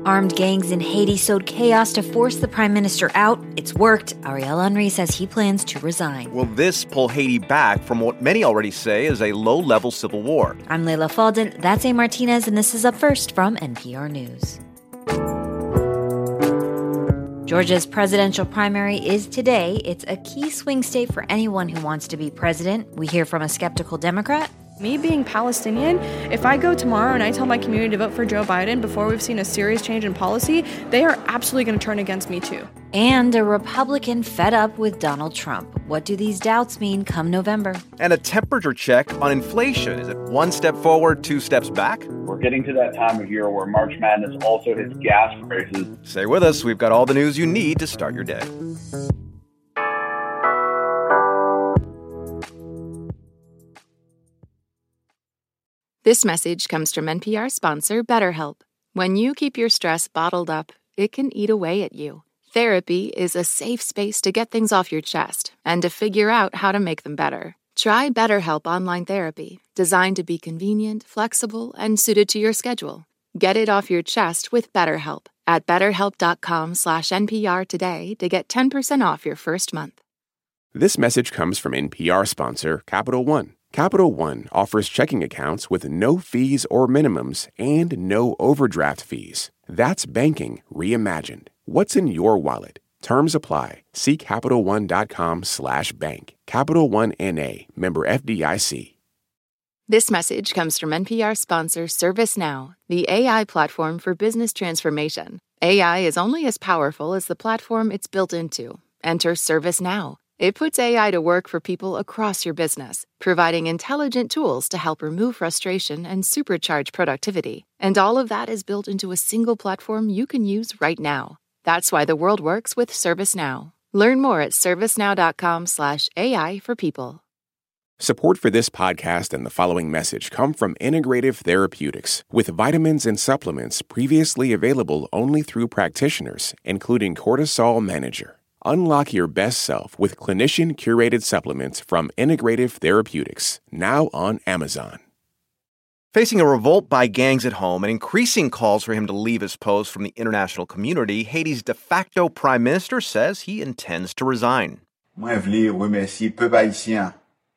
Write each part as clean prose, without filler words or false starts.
Armed gangs in Haiti sowed chaos to force the prime minister out. It's worked. Ariel Henry says he plans to resign. Will this pull Haiti back from what many already say is a low-level civil war? I'm Leila Fadel. That's A. Martinez, and this is Up First from NPR News. Georgia's presidential primary is today. It's a key swing state for anyone who wants to be president. We hear from a skeptical Democrat. Me being Palestinian, if I go tomorrow and I tell my community to vote for Joe Biden before we've seen a serious change in policy, they are absolutely going to turn against me too. And a Republican fed up with Donald Trump. What do these doubts mean come November? And a temperature check on inflation. Is it one step forward, two steps back? We're getting to that time of year where March Madness also hits gas prices. Stay with us. We've got all the news you need to start your day. This message comes from NPR sponsor BetterHelp. When you keep your stress bottled up, it can eat away at you. Therapy is a safe space to get things off your chest and to figure out how to make them better. Try BetterHelp Online Therapy, designed to be convenient, flexible, and suited to your schedule. Get it off your chest with BetterHelp at betterhelp.com/NPR today to get 10% off your first month. This message comes from NPR sponsor Capital One. Capital One offers checking accounts with no fees or minimums and no overdraft fees. That's banking reimagined. What's in your wallet? Terms apply. See CapitalOne.com/bank. Capital One N.A. Member FDIC. This message comes from NPR sponsor ServiceNow, the AI platform for business transformation. AI is only as powerful as the platform it's built into. Enter ServiceNow. It puts AI to work for people across your business, providing intelligent tools to help remove frustration and supercharge productivity. And all of that is built into a single platform you can use right now. That's why the world works with ServiceNow. Learn more at servicenow.com/AI for people. Support for this podcast and the following message come from Integrative Therapeutics, with vitamins and supplements previously available only through practitioners, including Cortisol Manager. Unlock your best self with clinician-curated supplements from Integrative Therapeutics, now on Amazon. Facing a revolt by gangs at home and increasing calls for him to leave his post from the international community, Haiti's de facto prime minister says he intends to resign. Moi, je voulais remercier le peuple haïtien.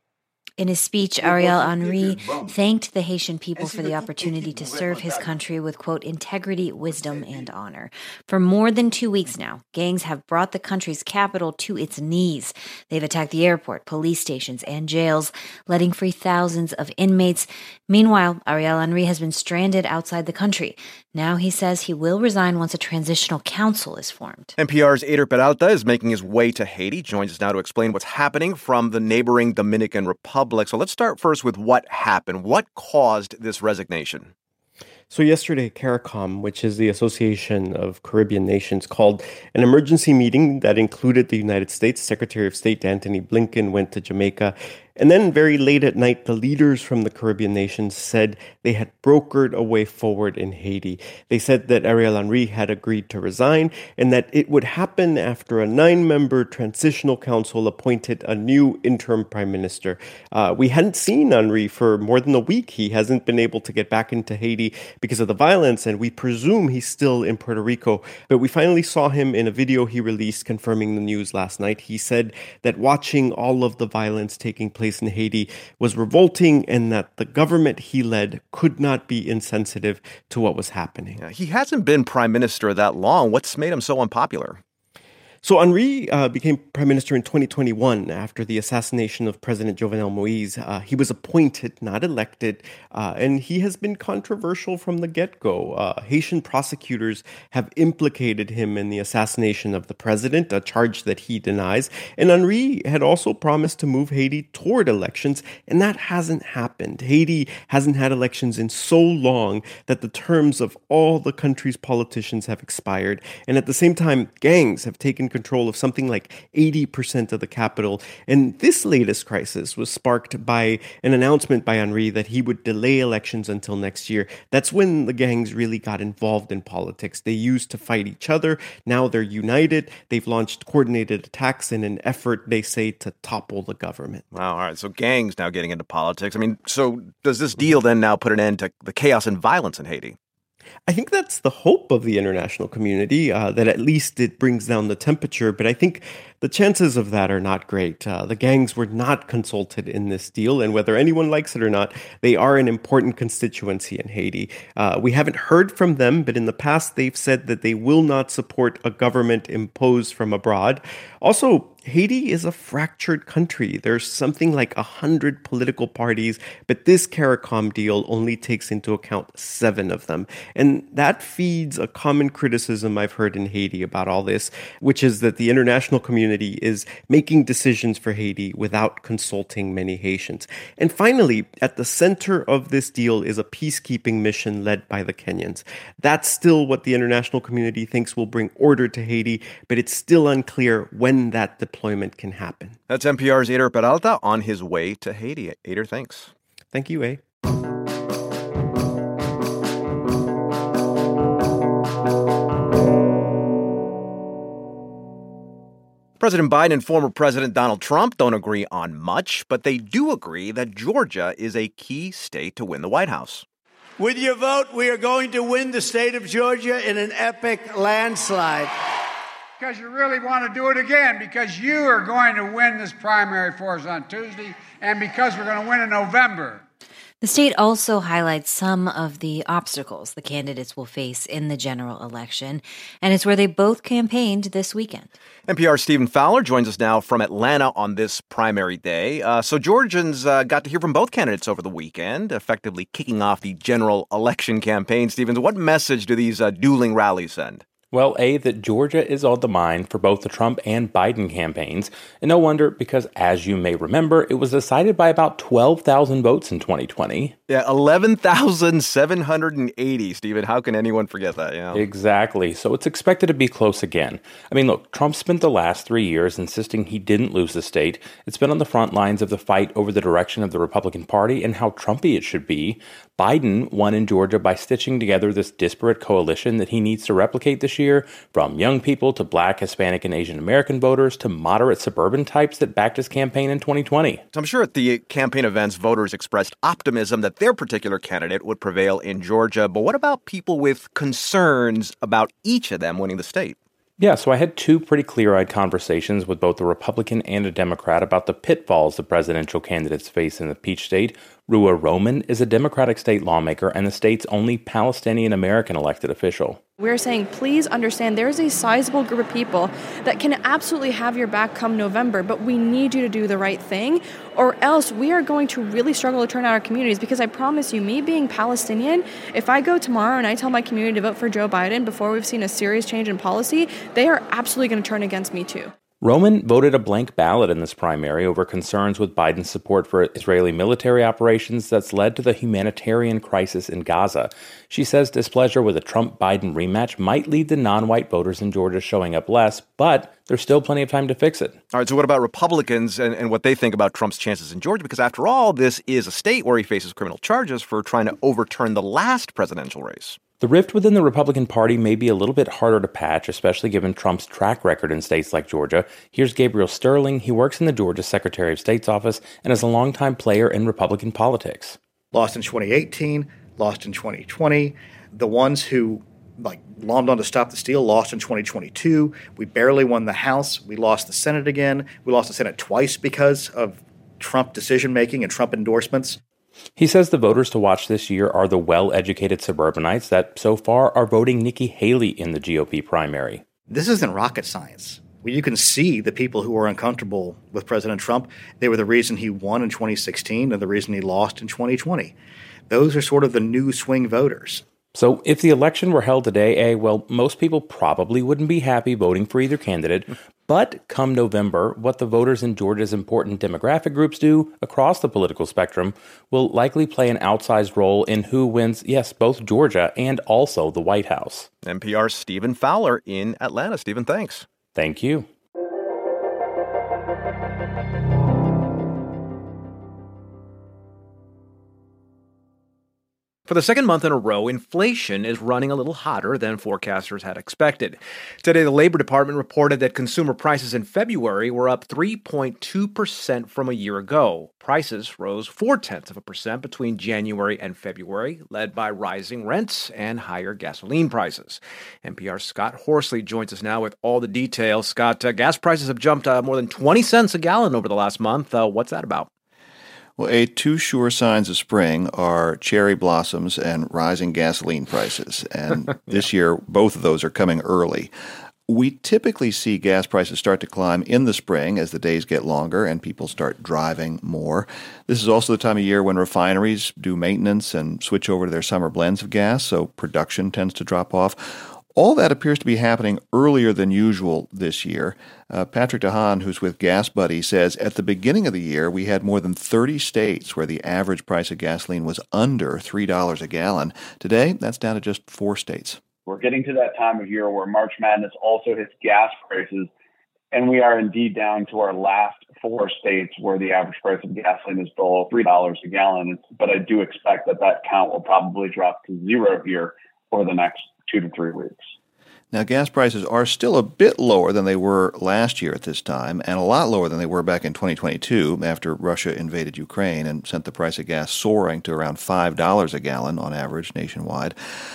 In his speech, Ariel Henry thanked the Haitian people for the opportunity to serve his country with, quote, integrity, wisdom, and honor. For more than 2 weeks now, gangs have brought the country's capital to its knees. They've attacked the airport, police stations, and jails, letting free thousands of inmates. Meanwhile, Ariel Henry has been stranded outside the country. Now he says he will resign once a transitional council is formed. NPR's Eder Peralta is making his way to Haiti, joins us now to explain what's happening from the neighboring Dominican Republic. So let's start first with what happened. What caused this resignation? So yesterday, CARICOM, which is the Association of Caribbean Nations, called an emergency meeting that included the United States. Secretary of State Antony Blinken went to Jamaica. And then very late at night, the leaders from the Caribbean nations said they had brokered a way forward in Haiti. They said that Ariel Henry had agreed to resign and that it would happen after a 9-member transitional council appointed a new interim prime minister. We hadn't seen Henry for more than a week. He hasn't been able to get back into Haiti because of the violence, and we presume he's still in Puerto Rico. But we finally saw him in a video he released confirming the news last night. He said that watching all of the violence taking place in Haiti was revolting and that the government he led could not be insensitive to what was happening. He hasn't been prime minister that long. What's made him so unpopular? So Henry became prime minister in 2021 after the assassination of President Jovenel Moïse. He was appointed, not elected, and he has been controversial from the get-go. Haitian prosecutors have implicated him in the assassination of the president, a charge that he denies. And Henry had also promised to move Haiti toward elections, and that hasn't happened. Haiti hasn't had elections in so long that the terms of all the country's politicians have expired. And at the same time, gangs have taken control of something like 80% of the capital. And this latest crisis was sparked by an announcement by Henry that he would delay elections until next year. That's when the gangs really got involved in politics. They used to fight each other. Now they're united. They've launched coordinated attacks in an effort, they say, to topple the government. Wow, all right. So gangs now getting into politics. I mean, so does this deal then now put an end to the chaos and violence in Haiti? I think that's the hope of the international community, that at least it brings down the temperature. But I think the chances of that are not great. The gangs were not consulted in this deal, and whether anyone likes it or not, they are an important constituency in Haiti. We haven't heard from them, but in the past they've said that they will not support a government imposed from abroad. Also, Haiti is a fractured country. There's something like 100 political parties, but this CARICOM deal only takes into account 7 of them. And that feeds a common criticism I've heard in Haiti about all this, which is that the international community is making decisions for Haiti without consulting many Haitians. And finally, at the center of this deal is a peacekeeping mission led by the Kenyans. That's still what the international community thinks will bring order to Haiti, but it's still unclear when that deployment can happen. That's NPR's Eider Peralta on his way to Haiti. Eider, thanks. Thank you, A. President Biden and former President Donald Trump don't agree on much, but they do agree that Georgia is a key state to win the White House. With your vote, we are going to win the state of Georgia in an epic landslide. Because you really want to do it again, because you are going to win this primary for us on Tuesday, and because we're going to win in November. The state also highlights some of the obstacles the candidates will face in the general election, and it's where they both campaigned this weekend. NPR's Stephen Fowler joins us now from Atlanta on this primary day. So Georgians got to hear from both candidates over the weekend, effectively kicking off the general election campaign. Stephen, what message do these dueling rallies send? Well, A, that Georgia is on the mind for both the Trump and Biden campaigns. And no wonder, because as you may remember, it was decided by about 12,000 votes in 2020. Yeah, 11,780, Stephen. How can anyone forget that? Yeah. Exactly. So it's expected to be close again. I mean, look, Trump spent the last 3 years insisting he didn't lose the state. It's been on the front lines of the fight over the direction of the Republican Party and how Trumpy it should be. Biden won in Georgia by stitching together this disparate coalition that he needs to replicate this year, from young people to Black, Hispanic, and Asian American voters to moderate suburban types that backed his campaign in 2020. I'm sure at the campaign events, voters expressed optimism that their particular candidate would prevail in Georgia. But what about people with concerns about each of them winning the state? Yeah, so I had 2 pretty clear-eyed conversations with both a Republican and a Democrat about the pitfalls the presidential candidates face in the Peach State. Rua Roman is a Democratic state lawmaker and the state's only Palestinian-American elected official. We're saying, please understand, there's a sizable group of people that can absolutely have your back come November, but we need you to do the right thing, or else we are going to really struggle to turn out our communities. Because I promise you, me being Palestinian, if I go tomorrow and I tell my community to vote for Joe Biden before we've seen a serious change in policy, they are absolutely going to turn against me too. Roman voted a blank ballot in this primary over concerns with Biden's support for Israeli military operations that's led to the humanitarian crisis in Gaza. She says displeasure with a Trump-Biden rematch might lead to non-white voters in Georgia showing up less, but there's still plenty of time to fix it. All right, so what about Republicans and what they think about Trump's chances in Georgia? Because after all, this is a state where he faces criminal charges for trying to overturn the last presidential race. The rift within the Republican Party may be a little bit harder to patch, especially given Trump's track record in states like Georgia. Here's Gabriel Sterling. He works in the Georgia Secretary of State's office and is a longtime player in Republican politics. Lost in 2018, lost in 2020. The ones who glommed on to stop the steal lost in 2022. We barely won the House. We lost the Senate again. We lost the Senate twice because of Trump decision-making and Trump endorsements. He says the voters to watch this year are the well-educated suburbanites that so far are voting Nikki Haley in the GOP primary. This isn't rocket science. You can see the people who are uncomfortable with President Trump. They were the reason he won in 2016 and the reason he lost in 2020. Those are sort of the new swing voters. So if the election were held today, well, most people probably wouldn't be happy voting for either candidate. But come November, what the voters in Georgia's important demographic groups do across the political spectrum will likely play an outsized role in who wins, yes, both Georgia and also the White House. NPR's Stephen Fowler in Atlanta. Stephen, thanks. Thank you. For the second month in a row, inflation is running a little hotter than forecasters had expected. Today, the Labor Department reported that consumer prices in February were up 3.2% from a year ago. Prices rose 0.4% between January and February, led by rising rents and higher gasoline prices. NPR's Scott Horsley joins us now with all the details. Scott, gas prices have jumped more than 20 cents a gallon over the last month. What's that about? Well, two sure signs of spring are cherry blossoms and rising gasoline prices. And this year, both of those are coming early. We typically see gas prices start to climb in the spring as the days get longer and people start driving more. This is also the time of year when refineries do maintenance and switch over to their summer blends of gas, so production tends to drop off. All that appears to be happening earlier than usual this year. Patrick DeHaan, who's with Gas Buddy, says at the beginning of the year, we had more than 30 states where the average price of gasoline was under $3 a gallon. Today, that's down to just 4 states. We're getting to that time of year where March Madness also hits gas prices, and we are indeed down to our last 4 states where the average price of gasoline is below $3 a gallon. But I do expect that count will probably drop to 0 here for the next 2 to 3 weeks. Now, gas prices are still a bit lower than they were last year at this time, and a lot lower than they were back in 2022 after Russia invaded Ukraine and sent the price of gas soaring to around $5 a gallon on average nationwide.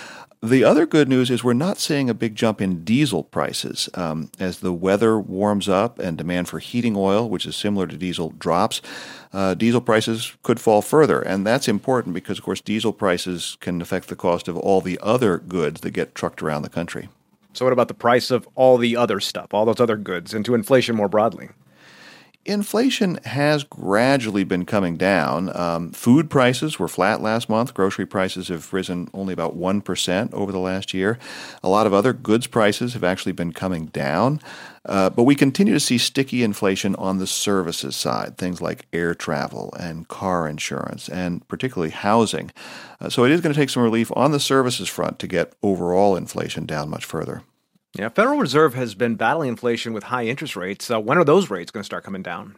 The other good news is we're not seeing a big jump in diesel prices. As the weather warms up and demand for heating oil, which is similar to diesel, drops, diesel prices could fall further. And that's important because, of course, diesel prices can affect the cost of all the other goods that get trucked around the country. So what about the price of all the other stuff, all those other goods, and to inflation more broadly? Inflation has gradually been coming down. Food prices were flat last month. Grocery prices have risen only about 1% over the last year. A lot of other goods prices have actually been coming down. But we continue to see sticky inflation on the services side, things like air travel and car insurance, and particularly housing. So it is going to take some relief on the services front to get overall inflation down much further. Yeah, Federal Reserve has been battling inflation with high interest rates. When are those rates going to start coming down?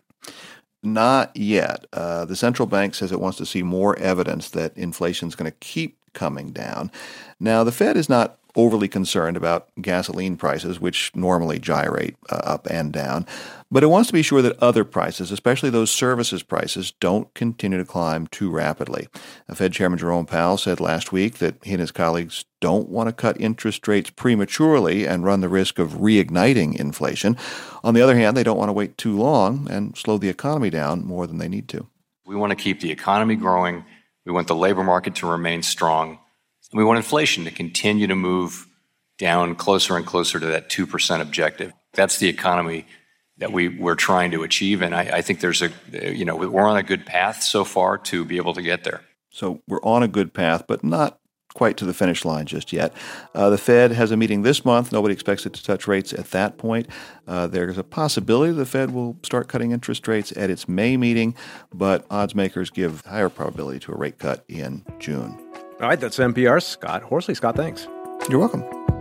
Not yet. The central bank says it wants to see more evidence that inflation is going to keep coming down. Now, the Fed is not overly concerned about gasoline prices, which normally gyrate up and down, but it wants to be sure that other prices, especially those services prices, don't continue to climb too rapidly. Fed Chairman Jerome Powell said last week that he and his colleagues don't want to cut interest rates prematurely and run the risk of reigniting inflation. On the other hand, they don't want to wait too long and slow the economy down more than they need to. We want to keep the economy growing. We want the labor market to remain strong. We want inflation to continue to move down closer and closer to that 2% objective. That's the economy that we're trying to achieve. And I think we're on a good path so far to be able to get there. So we're on a good path, but not quite to the finish line just yet. The Fed has a meeting this month. Nobody expects it to touch rates at that point. There's a possibility the Fed will start cutting interest rates at its May meeting, but odds makers give higher probability to a rate cut in June. All right, that's NPR's Scott Horsley. Scott, thanks. You're welcome.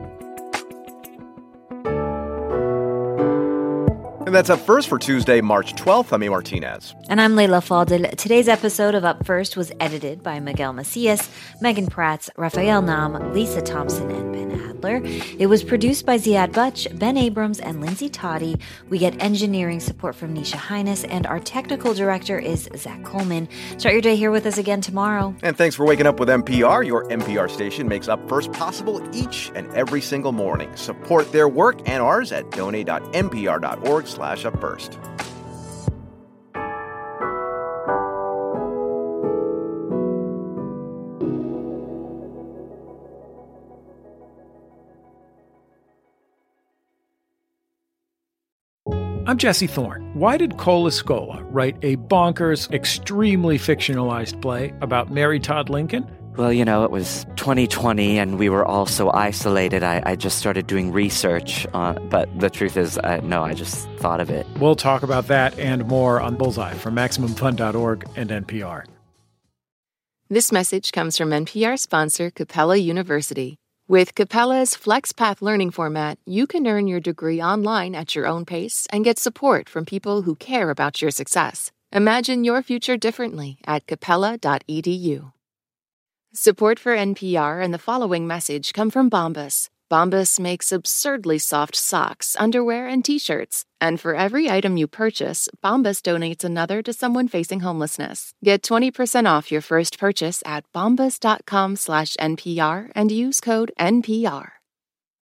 And that's Up First for Tuesday, March 12th. I'm A. Martinez. And I'm Leila Fadel. Today's episode of Up First was edited by Miguel Macias, Megan Pratt, Raphael Nam, Lisa Thompson, and Ben Adler. It was produced by Ziad Butch, Ben Abrams, and Lindsay Toddy. We get engineering support from Nisha Highness, and our technical director is Zach Coleman. Start your day here with us again tomorrow. And thanks for waking up with NPR. Your NPR station makes Up First possible each and every single morning. Support their work and ours at donate.npr.org/upfirst. I'm Jesse Thorne. Why did Cole Escola write a bonkers, extremely fictionalized play about Mary Todd Lincoln? Well, it was 2020 and we were all so isolated. I just started doing research, but the truth is, I just thought of it. We'll talk about that and more on Bullseye from MaximumFun.org and NPR. This message comes from NPR sponsor Capella University. With Capella's FlexPath learning format, you can earn your degree online at your own pace and get support from people who care about your success. Imagine your future differently at capella.edu. Support for NPR and the following message come from Bombas. Bombas makes absurdly soft socks, underwear, and T-shirts. And for every item you purchase, Bombas donates another to someone facing homelessness. Get 20% off your first purchase at bombas.com/NPR and use code NPR.